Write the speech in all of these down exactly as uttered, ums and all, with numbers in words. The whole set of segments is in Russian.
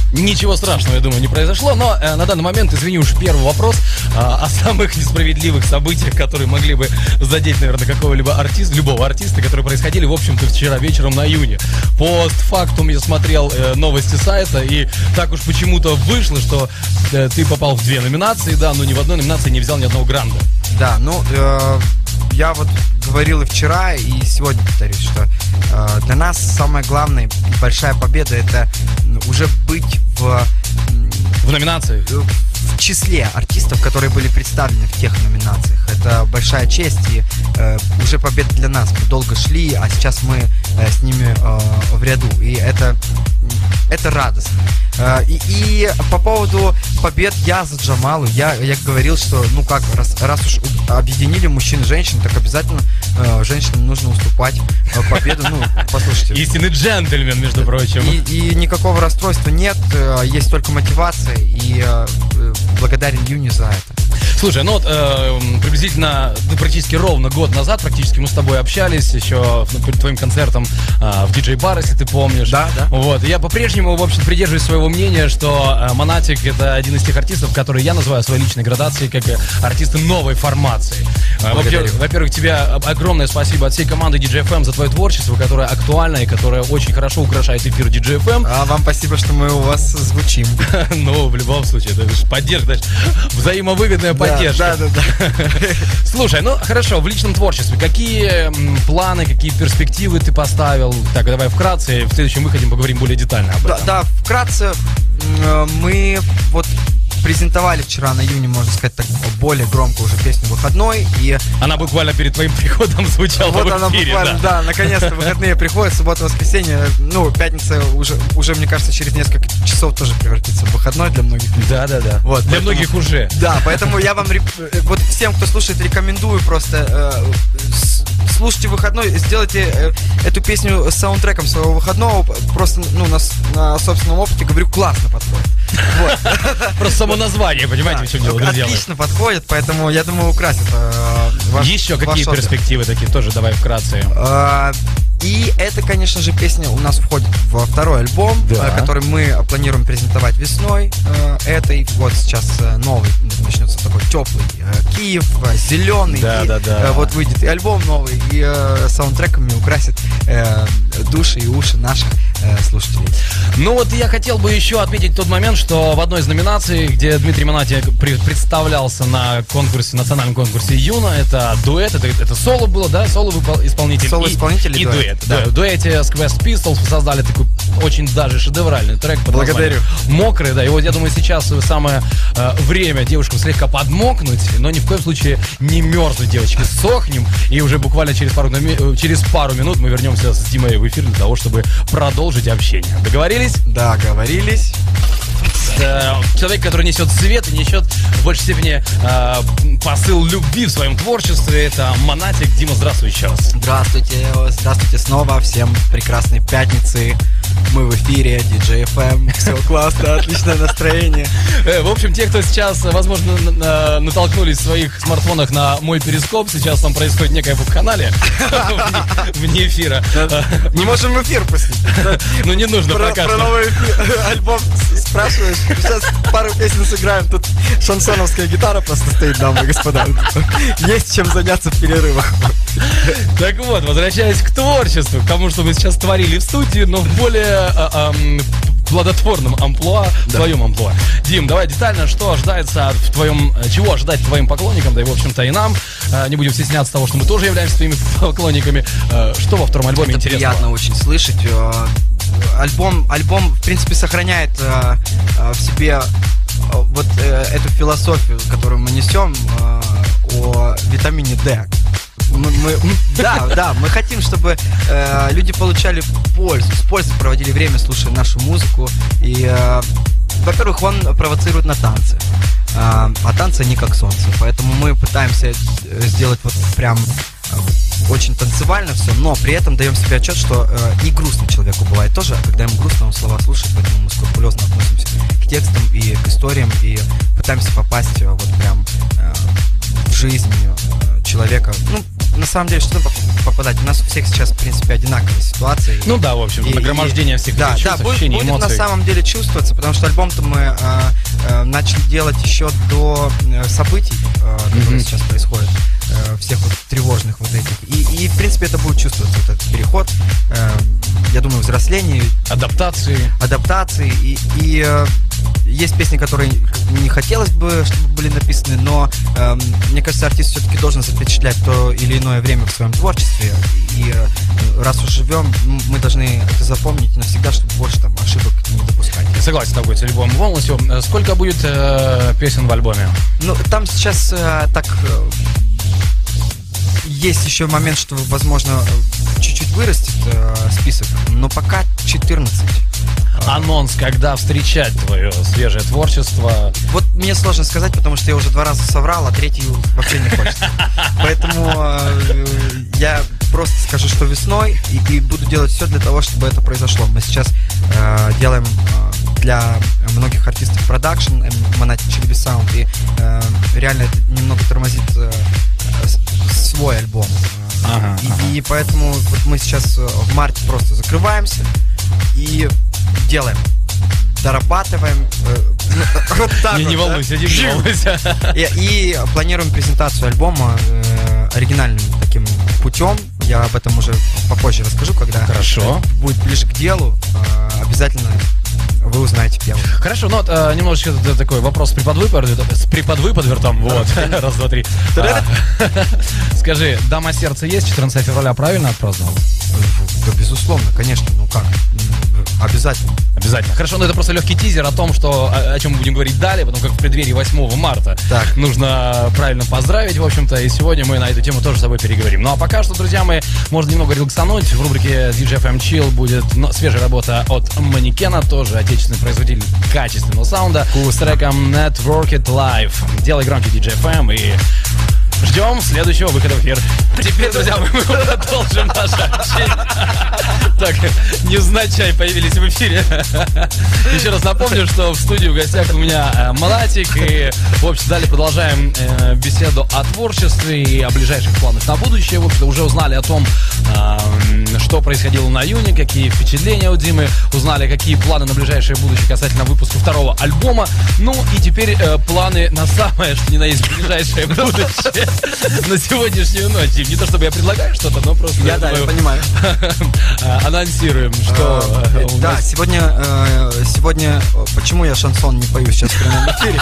Ничего страшного, я думаю, не произошло, но э, на данный момент, извини уж, первый вопрос э, о самых несправедливых событиях, которые могли бы задеть, наверное, какого-либо артиста, любого артиста, которые происходили, в общем-то, вчера вечером на Июне. Постфактум я смотрел э, новости сайта, и так уж почему-то вышло, что э, ты попал в две номинации, да, но ни в одной номинации не взял ни одного гранда. Да, ну, э, я вот говорил и вчера, и сегодня повторюсь, что э, для нас самая главная и большая победа — это уже быть в... В номинации? В числе артистов, которые были представлены в тех номинациях. Это большая честь и э, уже победа для нас. Мы долго шли, а сейчас мы э, с ними э, в ряду. И это, это радостно. Э, и, и по поводу побед я за Джамалу. Я, я говорил, что ну как, раз, раз уж объединили мужчин и женщин, так обязательно э, женщинам нужно уступать э, победу. Ну, послушайте. Истинный джентльмен, между прочим. И, и никакого расстройства нет, э, есть только мотивация. И э, благодарен Юне за это. Слушай, ну вот э, приблизительно, ну, практически ровно год назад, практически мы с тобой общались еще ну, перед твоим концертом э, в диджей-бар, если ты помнишь. Да, да. Вот, и я по-прежнему, в общем, придерживаюсь своего мнения, что э, Монатик — это один из тех артистов, которые я называю своей личной градацией как артисты новой формации. Э, во-первых, во-первых, тебе огромное спасибо от всей команды ди джей эф эм за твое творчество, которое актуально и которое очень хорошо украшает эфир ди джей эф эм. А вам спасибо, что мы у вас звучим. Ну, в любом случае, это же поддержка, взаимовыгодная поддержка. Да, да, да. Слушай, ну хорошо, в личном творчестве какие м, планы, какие перспективы ты поставил? Так, давай вкратце, в следующем выходе поговорим более детально об этом. Да, да, вкратце, мы вот презентовали вчера на Июне, можно сказать, так более громко уже песню «Выходной». И она буквально перед твоим приходом звучала вот в эфире. Вот она буквально, да, да, наконец-то выходные приходят, суббота, воскресенье. Ну, пятница уже, уже, мне кажется, через несколько часов тоже превратится в выходной для многих. Да, да, да. Вот, для поэтому, многих уже. Да, поэтому я вам, вот всем, кто слушает, рекомендую просто э, слушайте «Выходной», сделайте э, эту песню с саундтреком своего выходного. Просто, ну, на, на собственном опыте, говорю, классно подходит. Просто само название, понимаете, в чем дело? Отлично подходит, поэтому, я думаю, украсит ваш. Еще какие перспективы такие, тоже давай вкратце. И это, конечно же, песня у нас входит во второй альбом, да, который мы планируем презентовать весной этой. Вот сейчас новый, начнется такой теплый Киев, зеленый. Да, и, да, да. Вот выйдет и альбом новый, и э, саундтреками украсит э, души и уши наших э, слушателей. Ну вот я хотел бы еще отметить тот момент, что в одной из номинаций, где Дмитрий Монатик представлялся на конкурсе, национальном конкурсе Юна, это дуэт, это, это соло было, да, соло-исполнитель. Соло-исполнитель и, и дуэт. Да. Да. В дуэте с Quest Pistols вы создали такой очень даже шедевральный трек под Благодарю. «Мокрый», да, и вот я думаю, сейчас самое э, время девушкам слегка подмокнуть, но ни в коем случае не мерзнуть, девочки, сохнем, и уже буквально через пару, через пару минут мы вернемся с Димой в эфир для того, чтобы продолжить общение. Договорились? Договорились. Человек, который несет свет и несет в большей степени э, посыл любви в своем творчестве, это Монатик. Дима, здравствуй еще раз. Здравствуйте, здравствуйте снова, всем прекрасной пятницы. Мы в эфире, ди джей эф эм, все классно, отличное настроение. В общем, те, кто сейчас, возможно, натолкнулись в своих смартфонах на мой перископ, сейчас там происходит некая веб-канале вне эфира. Не можем в эфир пустить. Ну не нужно пока что. Про новый альбом спрашиваешь, сейчас пару песен сыграем, тут шансоновская гитара просто стоит, дамы и господа. Есть чем заняться в перерывах. Так вот, возвращаясь к творчеству, к тому, что мы сейчас творили в студии, но в более а, а, плодотворном амплуа, да. В твоем амплуа. Дим, давай детально, что ожидается в твоем, чего ожидать твоим поклонникам, да и, в общем-то, и нам. А, не будем стесняться того, что мы тоже являемся твоими поклонниками. А, что во втором альбоме Это интересного? Приятно очень слышать. Альбом, альбом, в принципе, сохраняет а, а, в себе а, вот а, эту философию, которую мы несем а, о витамине D. Мы, мы, да, да, мы хотим, чтобы э, люди получали пользу, с пользой проводили время, слушая нашу музыку. И, э, во-первых, он провоцирует на танцы, э, а танцы не как солнце. Поэтому мы пытаемся сделать вот прям э, очень танцевально все, но при этом даем себе отчет, что э, и грустно человеку бывает тоже. Когда ему грустно, он слова слушает, поэтому мы скрупулезно относимся к текстам и к историям и пытаемся попасть вот прям э, в жизнь э, человека. Ну, на самом деле, что попадать? У нас у всех сейчас, в принципе, одинаковые ситуации. Ну да, в общем, и, нагромождение и, всех да, чувств, да, ощущений, будет, эмоций. Будет на самом деле чувствоваться, потому что альбом-то мы э, э, начали делать еще до событий, э, которые mm-hmm. сейчас происходят, э, всех вот тревожных вот этих. И, и, в принципе, это будет чувствоваться, вот этот переход, э, я думаю, взросление. Адаптации. Адаптации. И, и э, есть песни, которые не хотелось бы, чтобы были написаны, но э, мне кажется, артист все-таки должен запечатлять то или иное время в своем творчестве. И э, раз уж живем, мы должны это запомнить навсегда, чтобы больше там ошибок не допускать. Я согласен с тобой целиком полностью. Сколько будет э, песен в альбоме? Ну, там сейчас э, так... Э, есть еще момент, что, возможно, чуть-чуть вырастет э, список, но пока четырнадцать. Анонс, когда встречать твое свежее творчество? Вот мне сложно сказать, потому что я уже два раза соврал, а третий вообще не хочется. Поэтому э, я просто скажу, что весной, и, и буду делать все для того, чтобы это произошло. Мы сейчас э, делаем э, для многих артистов продакшн, Монати Чилиби Саунд, и э, реально это немного тормозит э, свой альбом. Ага, и, ага. и поэтому вот мы сейчас в марте просто закрываемся и делаем, дорабатываем. Э, вот так не, вот, не волнуйся, да? Дим, не волнуйся. И, и планируем презентацию альбома э, оригинальным таким путем. Я об этом уже попозже расскажу, когда Хорошо. будет ближе к делу. Э, обязательно вы узнаете первым. Хорошо, ну вот э, немножечко такой вопрос с преподвыподвертом. С преподвыподвертом, вот. Раз, два, три. А, скажи, «Дама сердца» есть? четырнадцатого февраля правильно отпраздновал? Да, безусловно, конечно, ну как? Обязательно. Обязательно. Хорошо, но это просто легкий тизер о том, что о, о чем мы будем говорить далее, потому как в преддверии восьмого марта так. нужно правильно поздравить, в общем-то, и сегодня мы на эту тему тоже с тобой переговорим. Ну а пока что, друзья мои, можно немного релаксануть. В рубрике ди джей эф эм Chill будет ну, свежая работа от Манекена, тоже отечественный производитель качественного саунда, Вкусно. с треком Network It Live. Делай громче, ди джей эф эм, и ждем следующего выхода в эфир. Теперь, друзья, мы продолжим наше общение. Так, невзначай появились в эфире. Еще раз напомню, что в студии в гостях у меня Монатик. И, в общем, далее продолжаем э, беседу о творчестве и о ближайших планах на будущее. В общем, уже узнали о том, э, что происходило на июне, какие впечатления у Димы. Узнали, какие планы на ближайшее будущее касательно выпуска второго альбома. Ну, и теперь э, планы на самое, что ни на есть ближайшее будущее. На сегодняшнюю ночь. Не то чтобы я предлагаю что-то, но просто... Я, да, я понимаю. Анонсируем, что... Да, сегодня... Сегодня... Почему я шансон не пою сейчас в прямом эфире?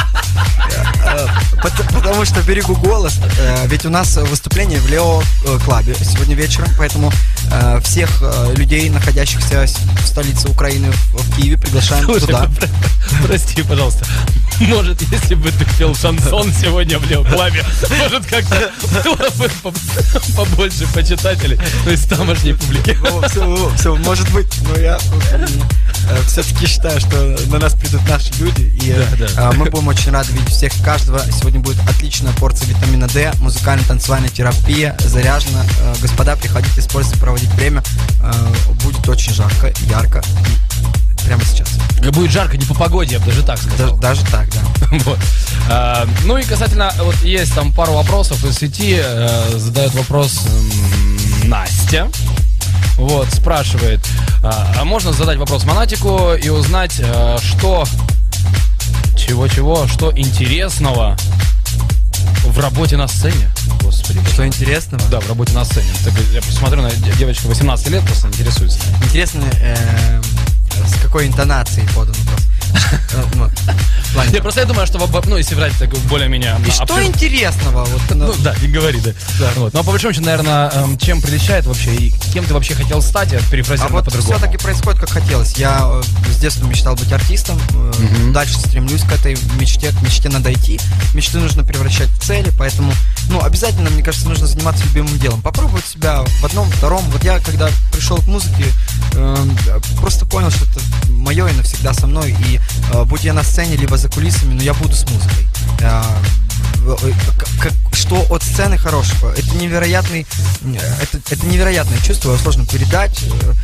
Потому что берегу голос. Ведь у нас выступление в Лео Клабе сегодня вечером, поэтому всех людей, находящихся в столице Украины, в Киеве, приглашаем туда. Прости, пожалуйста. Может, если бы ты пел шансон сегодня в Лео Клабе, может, как-то было бы побольше почитателей, то есть тамошней публики. Все, все, может быть, но я все-таки считаю, что на нас придут наши люди, и да, да. мы будем очень рады видеть всех, каждого. Сегодня будет отличная порция витамина D, музыкально-танцевальная терапия, заряжена. Господа, приходите, используйте, проводить время. Будет очень жарко, ярко. Прямо сейчас. Будет жарко не по погоде, я бы даже так сказал. Даже, даже так, да. Вот. А, ну и касательно, вот есть там пару вопросов из сети. А, задает вопрос м, Настя. Вот, спрашивает, а, а можно задать вопрос Монатику и узнать, а, что, чего-чего, что интересного в работе на сцене? Господи. Что интересного? Да, в работе на сцене. Так, я посмотрю на девочку восемнадцати лет, просто интересуется. Интересно, э, с какой интонацией подан вопрос? Я просто я думаю, что, ну, если брать так более-менее... И что интересного? Ну да, не говори, да. Ну а по большому счету, наверное, чем приличает вообще, и кем ты вообще хотел стать, я перефразирую по-другому. А вот все так и происходит, как хотелось. Я с детства мечтал быть артистом, дальше стремлюсь к этой мечте, к мечте надо идти. Мечты нужно превращать в цели, поэтому, ну, обязательно, мне кажется, нужно заниматься любимым делом. Попробовать себя в одном, втором. Вот я, когда пришел к музыке, просто понял, что это мое и навсегда со мной, и будь я на сцене, либо за кулисами, но я буду с музыкой. Что от сцены хорошего? Это невероятный, это, это невероятное чувство, его сложно передать.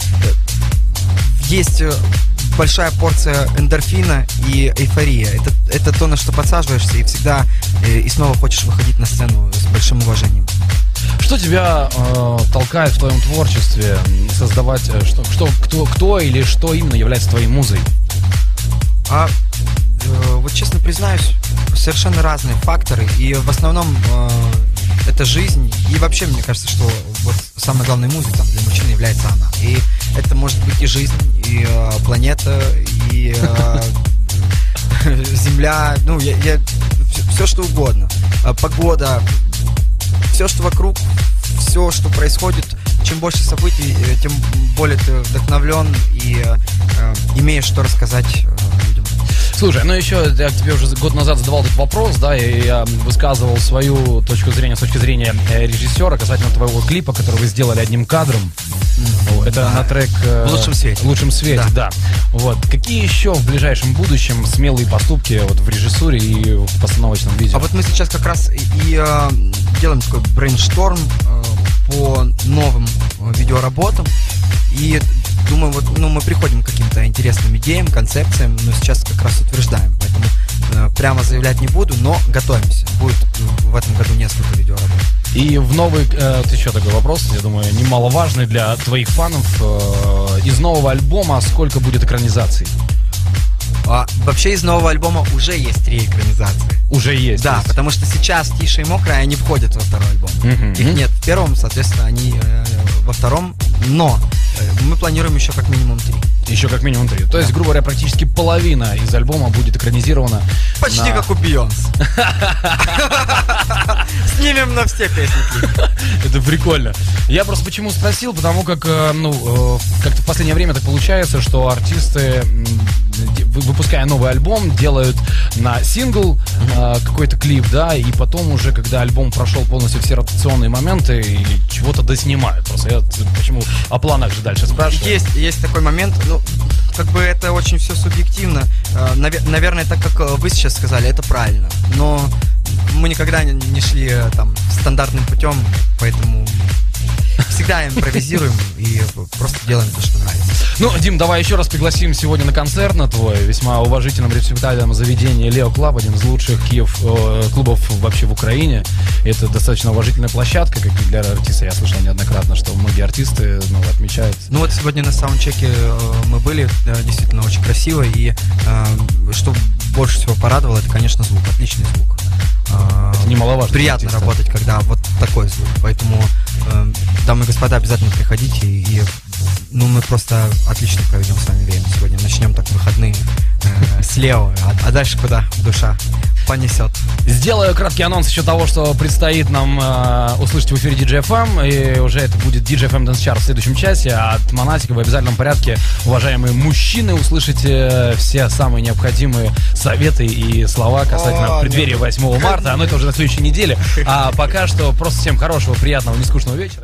Есть большая порция эндорфина и эйфория. Это, это то, на что подсаживаешься, и всегда и снова хочешь выходить на сцену с большим уважением. Что тебя э, толкает в твоем творчестве создавать, э, что, что, кто, кто или что именно является твоей музой? А, э, вот честно признаюсь, совершенно разные факторы, и в основном э, это жизнь, и вообще мне кажется, что вот самой главной музой там для мужчины является она. И это может быть и жизнь, и э, планета, и э, земля, ну, я, я, все что угодно. Погода, все, что вокруг, все, что происходит. Чем больше событий, тем более ты вдохновлен и э, имеешь что рассказать э, людям. Слушай, ну еще я тебе уже год назад задавал этот вопрос, да, и я высказывал свою точку зрения с точки зрения режиссера касательно твоего клипа, который вы сделали одним кадром. Mm-hmm. Это да. На трек э, «В лучшем свете». В лучшем свете, да. да. Вот. Какие еще в ближайшем будущем смелые поступки вот, в режиссуре и в постановочном видео? А вот мы сейчас как раз и, и э, делаем такой брейншторм э, по новым э, видеоработам. И думаю, вот, ну, мы приходим к каким-то интересным идеям, концепциям, но сейчас как раз утверждаем. Поэтому э, прямо заявлять не буду, но готовимся. Будет в этом году несколько видеоработ. И в новый, э, еще такой вопрос, я думаю, немаловажный для твоих фанов. Э, из нового альбома сколько будет экранизаций? А, вообще из нового альбома уже есть три экранизации. Уже есть? Да, есть. потому что сейчас «Тише и мокрое» они входят во второй альбом. Uh-huh. Их нет в первом, соответственно, они э, во втором, но э, мы планируем еще как минимум три. Еще как минимум три. То есть, грубо говоря, практически половина из альбома будет экранизирована. Почти на... как у Бейонс. Снимем на все песни. Это прикольно. Я просто почему спросил, потому как, ну, как-то в последнее время так получается, что артисты, выпуская новый альбом, делают на сингл какой-то клип, да, и потом уже, когда альбом прошел полностью все ротационные моменты, чего-то доснимают. Просто я почему о планах же дальше спрашиваю. Есть, есть такой момент, ну, как бы это очень все субъективно. Наверное, так как вы сейчас сказали, это правильно. Но мы никогда не шли там стандартным путем, поэтому всегда импровизируем и просто делаем то, что нравится. Ну, Дим, давай еще раз пригласим сегодня на концерт на твой весьма уважительном, респектабельном заведении Leo Club, один из лучших Киев, э, клубов вообще в Украине. Это достаточно уважительная площадка, как и для артиста. Я слышал неоднократно, что многие артисты, ну, отмечают. Ну вот сегодня на саундчеке э, мы были, э, действительно очень красиво, и э, что больше всего порадовало, это, конечно, звук, отличный звук. Это немаловажно. Приятно артиста. Работать, когда вот такой звук. Поэтому, э, дамы и господа, обязательно приходите. И, ну, мы просто отлично проведем с вами время сегодня. Начнем так выходные э, с Лео, а, а дальше куда душа понесет. Сделаю краткий анонс еще того, что предстоит нам э, услышать в эфире ди джей эф эм. И уже это будет ди джей эф эм Dance Chart в следующем часе. А от Монатика в обязательном порядке, уважаемые мужчины, услышите все самые необходимые советы и слова касательно преддверия восьмого марта. Оно это уже на следующей неделе. А пока что просто всем хорошего, приятного, нескучного вечера.